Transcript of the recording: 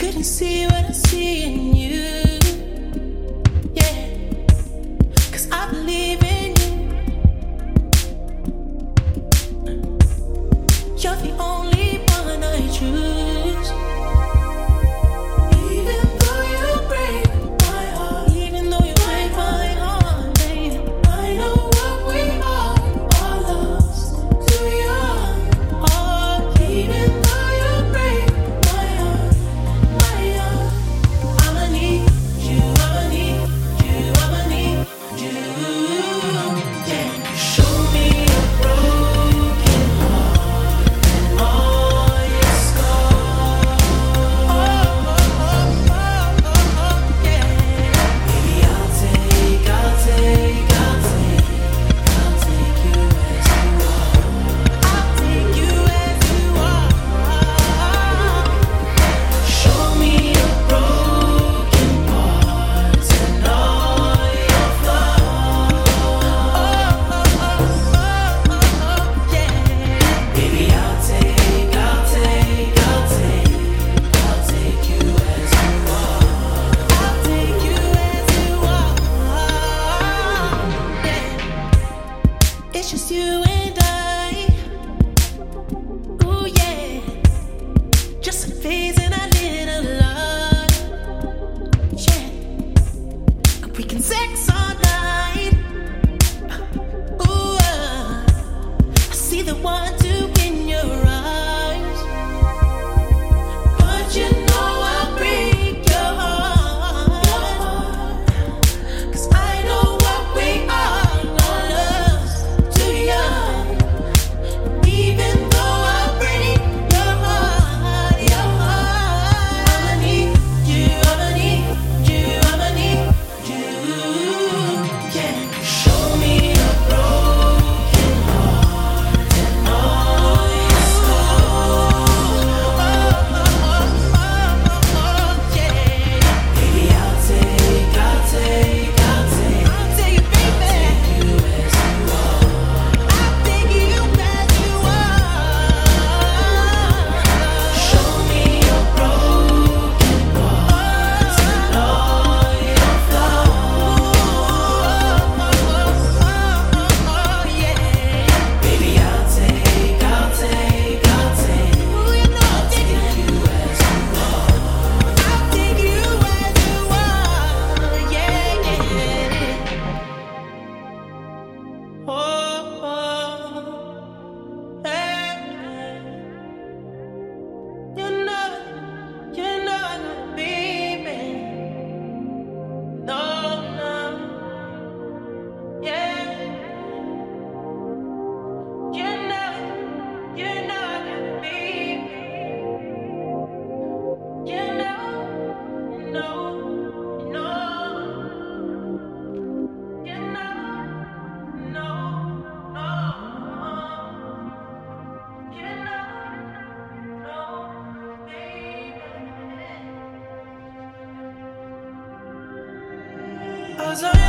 couldn't see what I see in you. Yeah, 'cause I believe in you. You're the only one I choose. Even though you break my heart, even though you break my heart, baby, I know what we are lost to your heart. Even though you break my heart, I'ma need you, I'ma need you, I'ma need you. Yeah, show me a broken heart and all your scars. Yeah. Baby, I'll take you as you are. I'll take you as you are. Show me your broken parts and all your flaws. Yeah. Baby, I'll take you as you are. I'll take you as you are. Yeah. It's just you and I. Ooh, yeah. Just a phase in our little love. Yeah. We can sex all night. Ooh, I see the wonder in your eyes. But you know I'll break your heart. 'Cause I know what we are lost to you. Even though I break your heart, I'ma need you, I'ma need you, I'ma need you. Yeah, show me a broken heart and all your scars. Yeah, baby, I'll take you, baby. I'll take you as you are. I'll take you as you are. Show me your broken parts and all your flaws. Yeah, baby, I'll take you as you are. I'll take you as you are. Yeah, yeah. Oh, hey. You're not gonna be me. No, no, yeah. You're not gonna be me. You know, no, no. You know, no, no. You know, no, baby. 'Cause I